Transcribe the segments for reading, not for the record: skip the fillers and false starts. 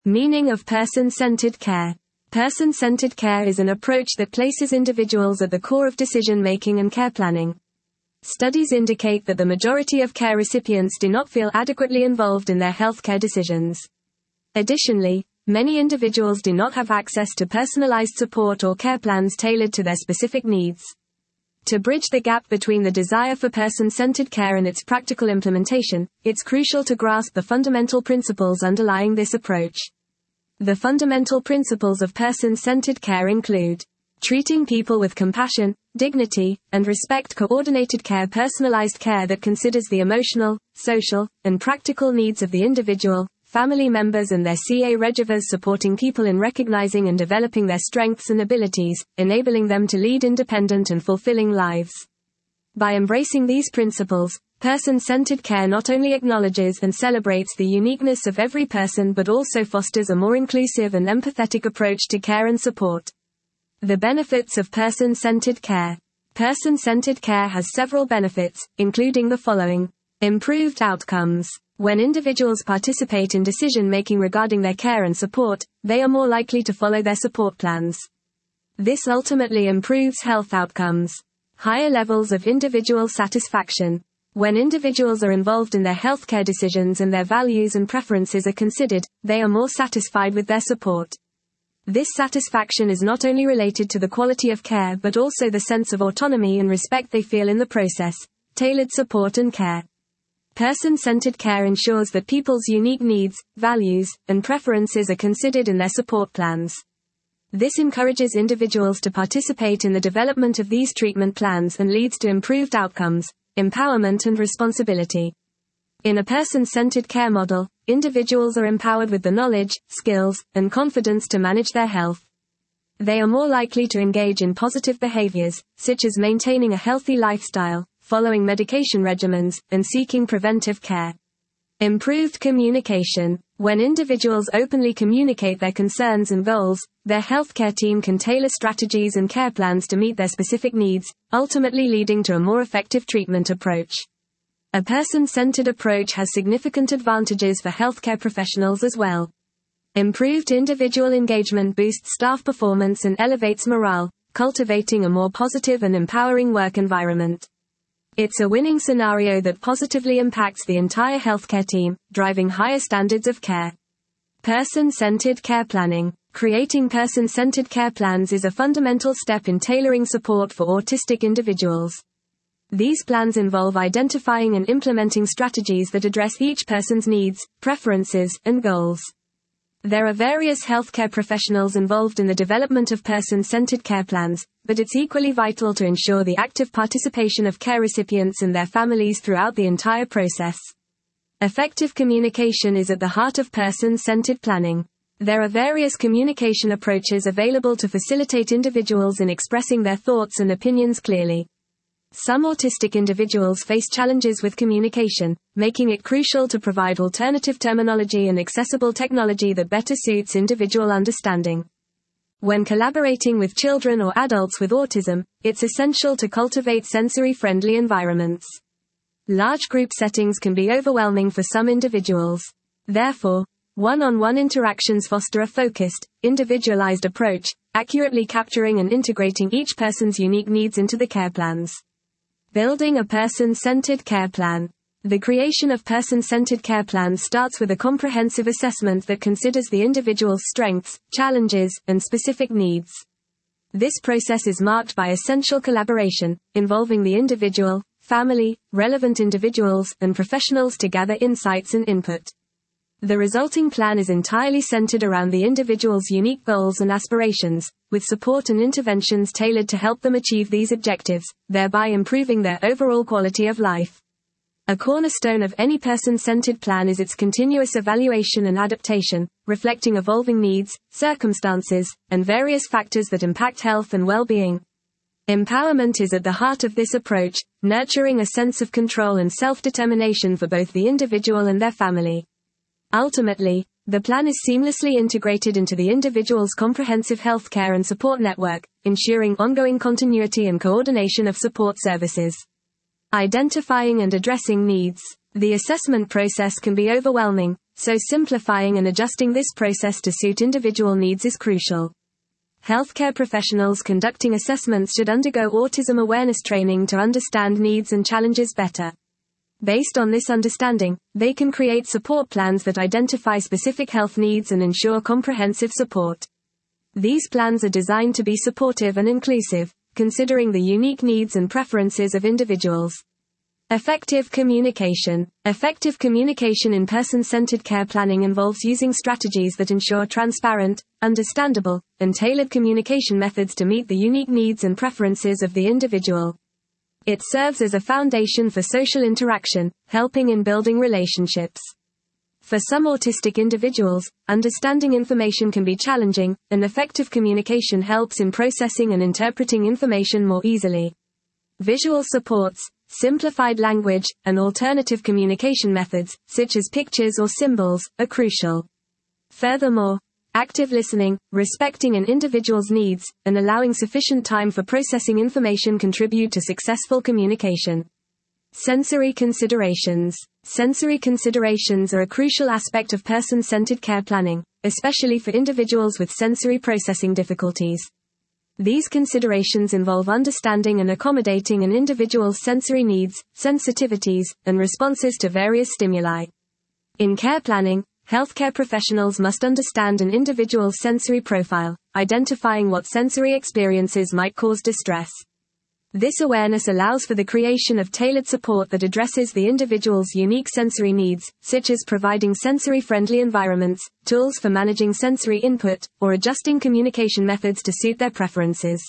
Meaning of person-centered care. Person-centered care is an approach that places individuals at the core of decision-making and care planning. Studies indicate that the majority of care recipients do not feel adequately involved in their healthcare decisions. Additionally, many individuals do not have access to personalized support or care plans tailored to their specific needs. To bridge the gap between the desire for person-centered care and its practical implementation, it's crucial to grasp the fundamental principles underlying this approach. The fundamental principles of person-centered care include treating people with compassion, dignity, and respect, coordinated care, personalized care that considers the emotional, social, and practical needs of the individual, family members and their caregivers, supporting people in recognizing and developing their strengths and abilities, enabling them to lead independent and fulfilling lives. By embracing these principles, person-centered care not only acknowledges and celebrates the uniqueness of every person but also fosters a more inclusive and empathetic approach to care and support. The benefits of person-centered care. Person-centered care has several benefits, including the following. Improved outcomes. When individuals participate in decision-making regarding their care and support, they are more likely to follow their support plans. This ultimately improves health outcomes. Higher levels of individual satisfaction. When individuals are involved in their healthcare decisions and their values and preferences are considered, they are more satisfied with their support. This satisfaction is not only related to the quality of care but also the sense of autonomy and respect they feel in the process. Tailored support and care. Person-centered care ensures that people's unique needs, values, and preferences are considered in their support plans. This encourages individuals to participate in the development of these treatment plans and leads to improved outcomes, empowerment and responsibility. In a person-centered care model, individuals are empowered with the knowledge, skills, and confidence to manage their health. They are more likely to engage in positive behaviors, such as maintaining a healthy lifestyle, following medication regimens, and seeking preventive care. Improved communication. When individuals openly communicate their concerns and goals, their healthcare team can tailor strategies and care plans to meet their specific needs, ultimately leading to a more effective treatment approach. A person-centered approach has significant advantages for healthcare professionals as well. Improved individual engagement boosts staff performance and elevates morale, cultivating a more positive and empowering work environment. It's a winning scenario that positively impacts the entire healthcare team, driving higher standards of care. Person-centered care planning. Creating person-centered care plans is a fundamental step in tailoring support for autistic individuals. These plans involve identifying and implementing strategies that address each person's needs, preferences, and goals. There are various healthcare professionals involved in the development of person-centered care plans, but it's equally vital to ensure the active participation of care recipients and their families throughout the entire process. Effective communication is at the heart of person-centered planning. There are various communication approaches available to facilitate individuals in expressing their thoughts and opinions clearly. Some autistic individuals face challenges with communication, making it crucial to provide alternative terminology and accessible technology that better suits individual understanding. When collaborating with children or adults with autism, it's essential to cultivate sensory-friendly environments. Large group settings can be overwhelming for some individuals. Therefore, one-on-one interactions foster a focused, individualized approach, accurately capturing and integrating each person's unique needs into the care plans. Building a person-centered care plan. The creation of person-centered care plans starts with a comprehensive assessment that considers the individual's strengths, challenges, and specific needs. This process is marked by essential collaboration, involving the individual, family, relevant individuals, and professionals to gather insights and input. The resulting plan is entirely centered around the individual's unique goals and aspirations, with support and interventions tailored to help them achieve these objectives, thereby improving their overall quality of life. A cornerstone of any person-centered plan is its continuous evaluation and adaptation, reflecting evolving needs, circumstances, and various factors that impact health and well-being. Empowerment is at the heart of this approach, nurturing a sense of control and self-determination for both the individual and their family. Ultimately, the plan is seamlessly integrated into the individual's comprehensive healthcare and support network, ensuring ongoing continuity and coordination of support services. Identifying and addressing needs. The assessment process can be overwhelming, so simplifying and adjusting this process to suit individual needs is crucial. Healthcare professionals conducting assessments should undergo autism awareness training to understand needs and challenges better. Based on this understanding, they can create support plans that identify specific health needs and ensure comprehensive support. These plans are designed to be supportive and inclusive, considering the unique needs and preferences of individuals. Effective communication. Effective communication in person-centered care planning involves using strategies that ensure transparent, understandable, and tailored communication methods to meet the unique needs and preferences of the individual. It serves as a foundation for social interaction, helping in building relationships. For some autistic individuals, understanding information can be challenging, and effective communication helps in processing and interpreting information more easily. Visual supports, simplified language, and alternative communication methods, such as pictures or symbols, are crucial. Furthermore, active listening, respecting an individual's needs, and allowing sufficient time for processing information contribute to successful communication. Sensory considerations. Sensory considerations are a crucial aspect of person-centered care planning, especially for individuals with sensory processing difficulties. These considerations involve understanding and accommodating an individual's sensory needs, sensitivities, and responses to various stimuli. In care planning, healthcare professionals must understand an individual's sensory profile, identifying what sensory experiences might cause distress. This awareness allows for the creation of tailored support that addresses the individual's unique sensory needs, such as providing sensory-friendly environments, tools for managing sensory input, or adjusting communication methods to suit their preferences.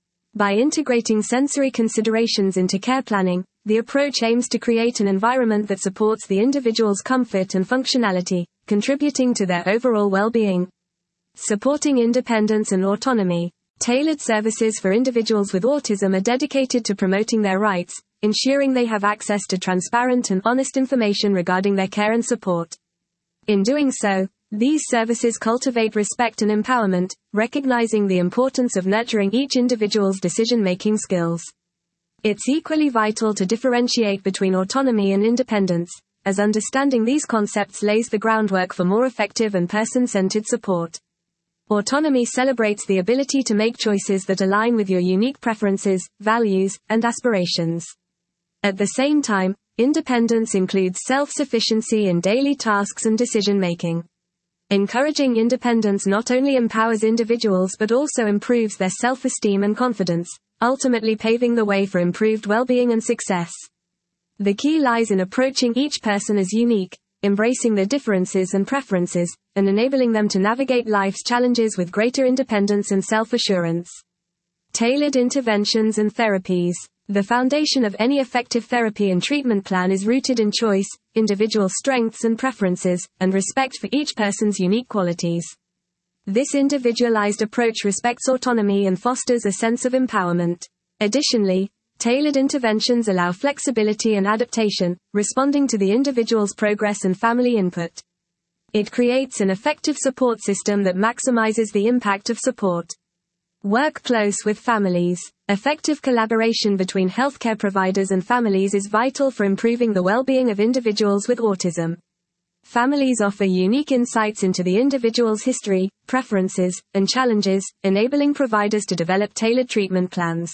By integrating sensory considerations into care planning, the approach aims to create an environment that supports the individual's comfort and functionality, contributing to their overall well-being. Supporting independence and autonomy. Tailored services for individuals with autism are dedicated to promoting their rights, ensuring they have access to transparent and honest information regarding their care and support. In doing so, these services cultivate respect and empowerment, recognizing the importance of nurturing each individual's decision-making skills. It's equally vital to differentiate between autonomy and independence, as understanding these concepts lays the groundwork for more effective and person-centered support. Autonomy celebrates the ability to make choices that align with your unique preferences, values, and aspirations. At the same time, independence includes self-sufficiency in daily tasks and decision-making. Encouraging independence not only empowers individuals but also improves their self-esteem and confidence, ultimately paving the way for improved well-being and success. The key lies in approaching each person as unique, embracing their differences and preferences, and enabling them to navigate life's challenges with greater independence and self-assurance. Tailored interventions and therapies. The foundation of any effective therapy and treatment plan is rooted in choice, individual strengths and preferences, and respect for each person's unique qualities. This individualized approach respects autonomy and fosters a sense of empowerment. Additionally, tailored interventions allow flexibility and adaptation, responding to the individual's progress and family input. It creates an effective support system that maximizes the impact of support. Work close with families. Effective collaboration between healthcare providers and families is vital for improving the well-being of individuals with autism. Families offer unique insights into the individual's history, preferences, and challenges, enabling providers to develop tailored treatment plans.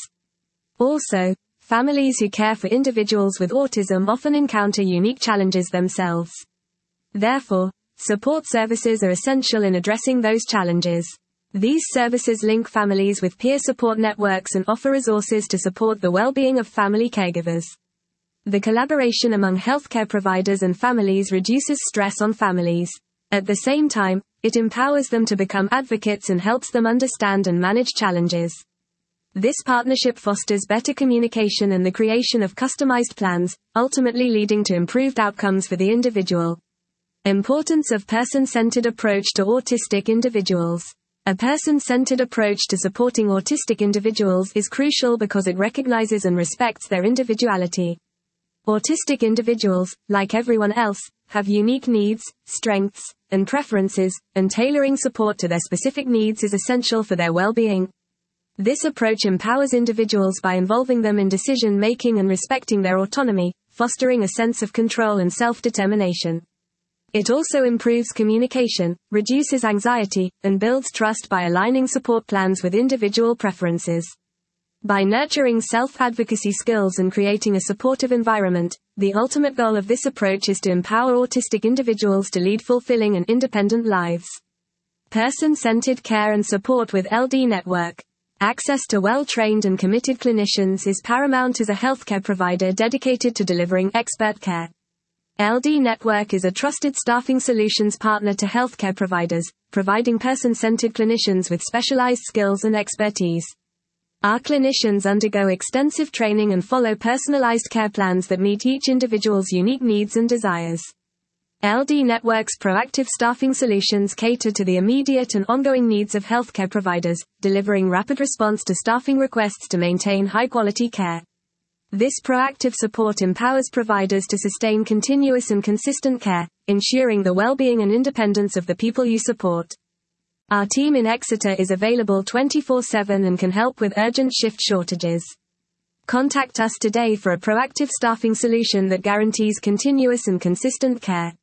Also, families who care for individuals with autism often encounter unique challenges themselves. Therefore, support services are essential in addressing those challenges. These services link families with peer support networks and offer resources to support the well-being of family caregivers. The collaboration among healthcare providers and families reduces stress on families. At the same time, it empowers them to become advocates and helps them understand and manage challenges. This partnership fosters better communication and the creation of customized plans, ultimately leading to improved outcomes for the individual. Importance of person-centered approach to autistic individuals. A person-centered approach to supporting autistic individuals is crucial because it recognizes and respects their individuality. Autistic individuals, like everyone else, have unique needs, strengths, and preferences, and tailoring support to their specific needs is essential for their well-being. This approach empowers individuals by involving them in decision-making and respecting their autonomy, fostering a sense of control and self-determination. It also improves communication, reduces anxiety, and builds trust by aligning support plans with individual preferences. By nurturing self-advocacy skills and creating a supportive environment, the ultimate goal of this approach is to empower autistic individuals to lead fulfilling and independent lives. Person-centered care and support with LD Network. Access to well-trained and committed clinicians is paramount as a healthcare provider dedicated to delivering expert care. LD Network is a trusted staffing solutions partner to healthcare providers, providing person-centered clinicians with specialized skills and expertise. Our clinicians undergo extensive training and follow personalized care plans that meet each individual's unique needs and desires. LD Network's proactive staffing solutions cater to the immediate and ongoing needs of healthcare providers, delivering rapid response to staffing requests to maintain high-quality care. This proactive support empowers providers to sustain continuous and consistent care, ensuring the well-being and independence of the people you support. Our team in Exeter is available 24/7 and can help with urgent shift shortages. Contact us today for a proactive staffing solution that guarantees continuous and consistent care.